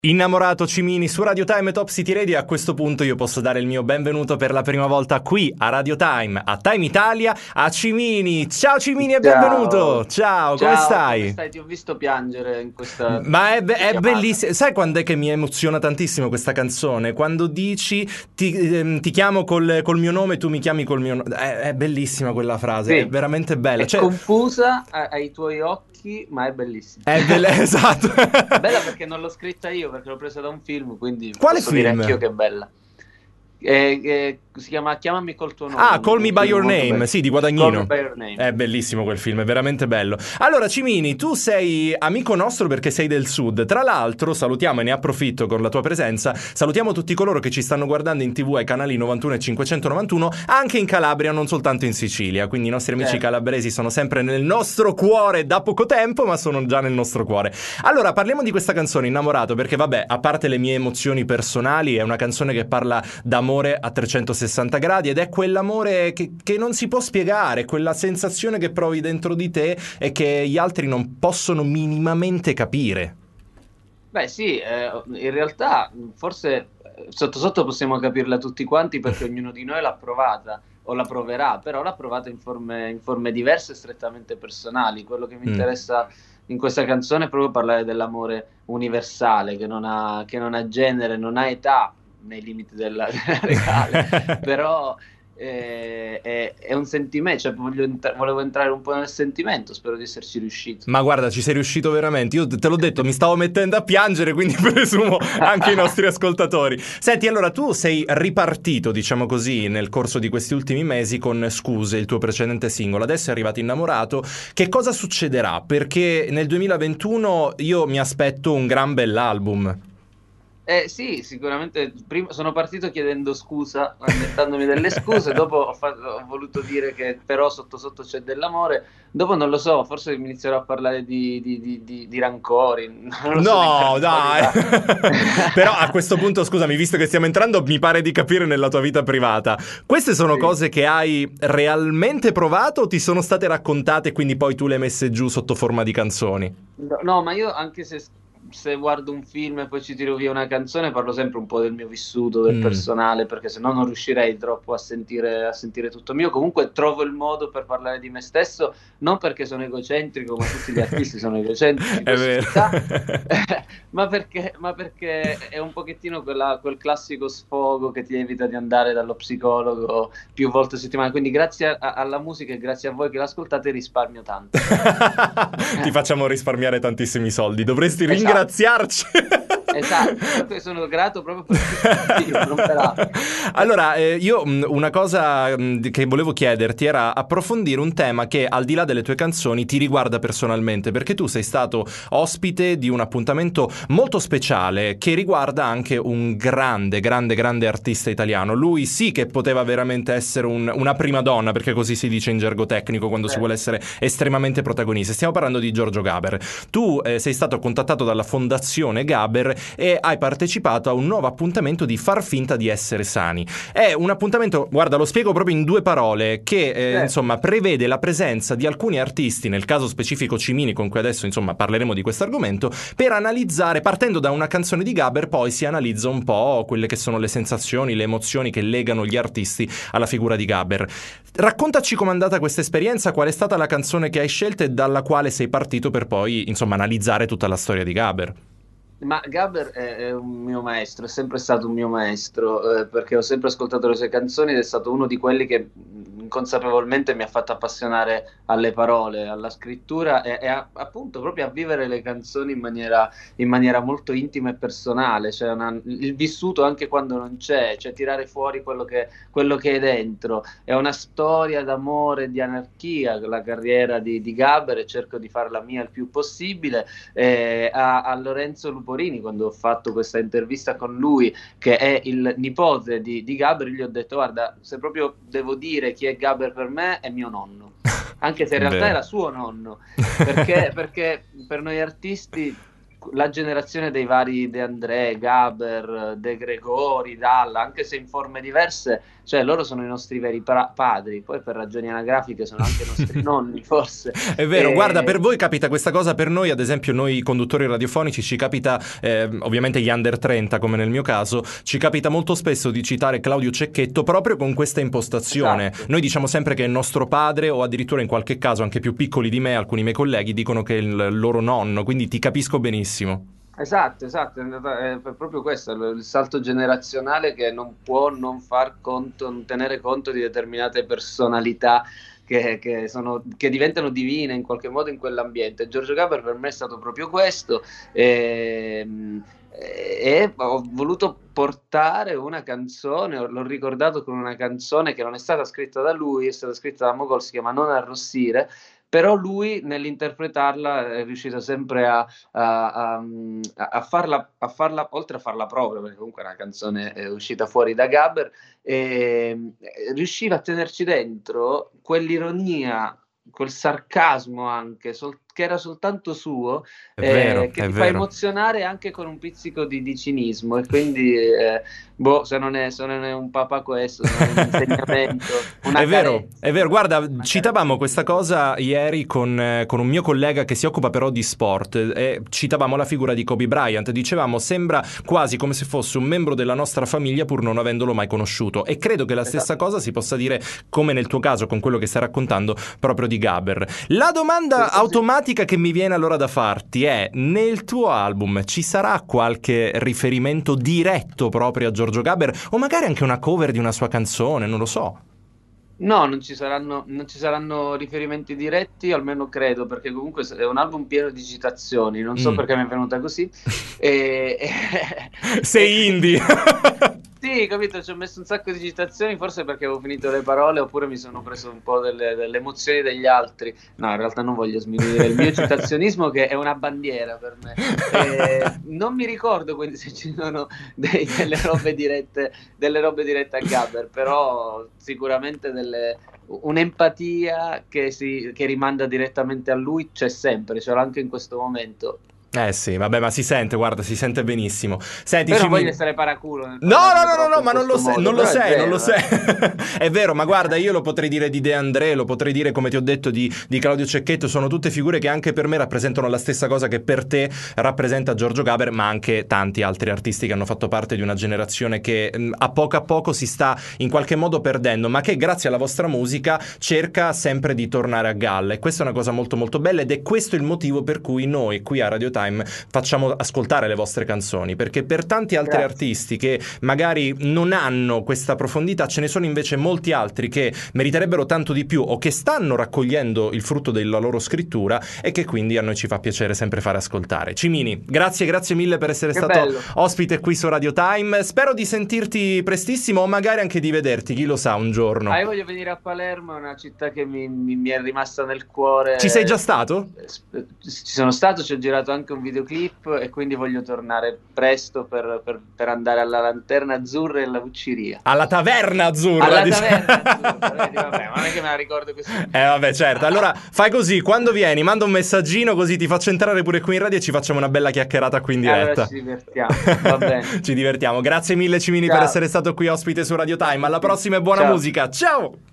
Innamorato Cimini su Radio Time e Top City Radio. A questo punto io posso dare il mio benvenuto per la prima volta qui a Radio Time, a Time Italia, a Cimini. Ciao Cimini e benvenuto. Ciao, come Ciao, come stai? stai? Ti ho visto piangere in questa Ma è chiamata. bellissimo. Sai quando è che mi emoziona tantissimo questa canzone? Quando dici ti chiamo col mio nome, tu mi chiami col mio nome. È bellissima quella frase, è Sì, veramente bella. è Cioè, confusa ai tuoi occhi, ma è bellissima. è bella, esatto. È bella perché non l'ho scritta io, perché l'ho presa da un film, quindi Quale posso dire anch'io film? che è bella. Si chiama Chiamami col tuo nome, Ah, Call Me un By film Your molto Name, bello. sì, di Call Me Guadagnino. by Your Name. È bellissimo quel film, è veramente bello. Allora, Cimini, tu sei amico nostro perché sei del sud. Tra l'altro, salutiamo e ne approfitto con la tua presenza. Salutiamo tutti coloro che ci stanno guardando in TV ai canali 91 e 591, anche in Calabria, non soltanto in Sicilia. Quindi i nostri amici Certo. calabresi sono sempre nel nostro cuore da poco tempo, ma sono già nel nostro cuore. Allora, parliamo di questa canzone, Innamorato, perché vabbè, a parte le mie emozioni personali, è una canzone che parla d'amore a 360 gradi ed è quell'amore che non si può spiegare, quella sensazione che provi dentro di te e che gli altri non possono minimamente capire. Beh, sì, in realtà forse sotto sotto possiamo capirla tutti quanti perché ognuno di noi l'ha provata o la proverà, però l'ha provata in forme diverse e strettamente personali. Quello che mi Mm. interessa in questa canzone è proprio parlare dell'amore universale, che non ha genere, non ha età nei limiti della legale, però è un sentimento, cioè volevo entrare un po' nel sentimento, spero di esserci riuscito. Ma guarda, ci sei riuscito veramente. Io te l'ho detto, mi stavo mettendo a piangere, quindi presumo anche i nostri ascoltatori. Senti, allora tu sei ripartito, diciamo così, nel corso di questi ultimi mesi con Scuse, il tuo precedente singolo. Adesso è arrivato Innamorato. Che cosa succederà? Perché nel 2021 io mi aspetto un gran bell'album. Sì, sicuramente prima sono partito chiedendo scusa, inventandomi delle scuse, dopo ho voluto dire che però sotto sotto c'è dell'amore, dopo non lo so, forse mi inizierò a parlare di rancori, non lo so, di No, dai. personalità. Però a questo punto, scusami, visto che stiamo entrando, mi pare di capire nella tua vita privata. Queste sono Sì. cose che hai realmente provato o ti sono state raccontate e quindi poi tu le hai messe giù sotto forma di canzoni? No, no, ma io anche se guardo un film e poi ci tiro via una canzone, parlo sempre un po' del mio vissuto, del Mm. personale, perché se no non riuscirei troppo a sentire tutto mio. Comunque trovo il modo per parlare di me stesso, non perché sono egocentrico, ma tutti gli artisti sono egocentrici, È questo si vero. sa, ma perché è un pochettino quel classico sfogo che ti evita di andare dallo psicologo più volte a settimana. Quindi grazie alla musica e grazie a voi che l'ascoltate risparmio tanto. Ti facciamo risparmiare tantissimi soldi. Dovresti Esatto. ringraziarci. Esatto, sono grato proprio per questo motivo, non per altro. Allora, io una cosa che volevo chiederti era approfondire un tema che al di là delle tue canzoni ti riguarda personalmente, perché tu sei stato ospite di un appuntamento molto speciale che riguarda anche un grande, grande, grande artista italiano. Lui sì che poteva veramente essere una prima donna, perché così si dice in gergo tecnico quando si vuole Certo. essere estremamente protagonista. Stiamo parlando di Giorgio Gaber. Tu sei stato contattato dalla Fondazione Gaber e hai partecipato a un nuovo appuntamento di Far finta di essere sani. È un appuntamento, guarda, lo spiego proprio in due parole, che Certo. insomma prevede la presenza di alcuni artisti, nel caso specifico Cimini, con cui adesso insomma parleremo di questo argomento, per analizzare, partendo da una canzone di Gaber, poi si analizza un po' quelle che sono le sensazioni, le emozioni che legano gli artisti alla figura di Gaber. Raccontaci com'è andata questa esperienza, qual è stata la canzone che hai scelto e dalla quale sei partito per poi, insomma, analizzare tutta la storia di Gaber. Ma Gaber è un mio maestro, è sempre stato un mio maestro, perché ho sempre ascoltato le sue canzoni ed è stato uno di quelli che inconsapevolmente mi ha fatto appassionare alle parole, alla scrittura appunto proprio a vivere le canzoni in maniera molto intima e personale, cioè il vissuto anche quando non c'è, cioè tirare fuori quello che è dentro. È una storia d'amore, di anarchia, la carriera di Gaber e cerco di farla mia il più possibile. A Lorenzo Luporini, quando ho fatto questa intervista con lui, che è il nipote di Gaber, gli ho detto: guarda, se proprio devo dire chi è Gaber per me, è mio nonno, anche se in realtà Vero. era suo nonno, perché per noi artisti la generazione dei vari De André, Gaber, De Gregori, Dalla, anche se in forme diverse, cioè loro sono i nostri veri padri, poi per ragioni anagrafiche sono anche i nostri nonni, forse. È vero, guarda, per voi capita questa cosa, per noi, ad esempio, noi conduttori radiofonici, ci capita, ovviamente gli under 30, come nel mio caso, ci capita molto spesso di citare Claudio Cecchetto proprio con questa impostazione. Esatto. Noi diciamo sempre che è nostro padre, o addirittura in qualche caso anche più piccoli di me, alcuni miei colleghi dicono che è il loro nonno, quindi ti capisco benissimo. Esatto, è proprio questo, il salto generazionale che non può non far conto, non tenere conto di determinate personalità che diventano divine in qualche modo in quell'ambiente. Giorgio Gaber per me è stato proprio questo, e ho voluto portare una canzone, l'ho ricordato con una canzone che non è stata scritta da lui, è stata scritta da Mogol, si chiama Non arrossire. Però lui nell'interpretarla è riuscito sempre a farla, oltre a farla propria, perché comunque è una canzone uscita fuori da Gaber, riusciva a tenerci dentro quell'ironia, quel sarcasmo anche, che era soltanto suo, È vero, che è ti fa vero. emozionare anche con un pizzico di cinismo, e quindi se non è un papà questo, se non è un insegnamento, una carezza. È vero, guarda, Una citavamo carezza. questa cosa ieri con un mio collega che si occupa però di sport, e citavamo la figura di Kobe Bryant, dicevamo sembra quasi come se fosse un membro della nostra famiglia pur non avendolo mai conosciuto, e credo che la stessa Esatto. cosa si possa dire, come nel tuo caso con quello che stai raccontando, proprio di Gaber. La domanda automatica che mi viene allora da farti è: nel tuo album ci sarà qualche riferimento diretto proprio a Giorgio Gaber, o magari anche una cover di una sua canzone, non lo so. No, non ci saranno riferimenti diretti, almeno credo, perché comunque è un album pieno di citazioni, non so Mm. perché mi è venuta così. E, Sei indie. sì, capito, ci ho messo un sacco di citazioni, forse perché avevo finito le parole, oppure mi sono preso un po' delle emozioni degli altri. No, in realtà non voglio sminuire il mio citazionismo, che è una bandiera per me. Non mi ricordo quindi se ci sono delle robe dirette a Gabber, però sicuramente un'empatia che rimanda direttamente a lui c'è sempre, ce l'ho anche in questo momento. Eh sì, vabbè, ma si sente, guarda, si sente benissimo. Senti, Poi non voglio Cimini. essere paraculo nel No, no, parlarne no, no, troppo no, in ma non lo questo sei, modo, non lo però è sei, non lo vero, sei. È vero, ma guarda, io lo potrei dire di De André, lo potrei dire, come ti ho detto, di Claudio Cecchetto, sono tutte figure che anche per me rappresentano la stessa cosa che per te rappresenta Giorgio Gaber, ma anche tanti altri artisti che hanno fatto parte di una generazione che a poco si sta in qualche modo perdendo, ma che grazie alla vostra musica cerca sempre di tornare a galla, e questa è una cosa molto molto bella, ed è questo il motivo per cui noi qui a Radio Time facciamo ascoltare le vostre canzoni, perché per tanti altri Grazie. artisti che magari non hanno questa profondità, ce ne sono invece molti altri che meriterebbero tanto di più, o che stanno raccogliendo il frutto della loro scrittura, e che quindi a noi ci fa piacere sempre fare ascoltare. Cimini, grazie mille per essere Che stato bello. ospite qui su Radio Time, spero di sentirti prestissimo, o magari anche di vederti, chi lo sa, un giorno. Io voglio venire a Palermo, è una città che mi è rimasta nel cuore. Ci sei già stato? Ci sono stato, ci ho girato anche un videoclip, e quindi voglio tornare presto per andare alla Lanterna Azzurra e alla Vucciria. Alla Taverna Azzurra, Alla diciamo. Taverna Azzurra, vedi, vabbè, ma non è che me la ricordo così. Vabbè, certo. Allora fai così: quando vieni, manda un messaggino, così ti faccio entrare pure qui in radio e ci facciamo una bella chiacchierata qui in Allora diretta. ci divertiamo, va bene. Ci divertiamo. Grazie mille, Cimini, per Ciao. essere stato qui ospite su Radio Time. Alla prossima e buona Ciao. musica. Ciao!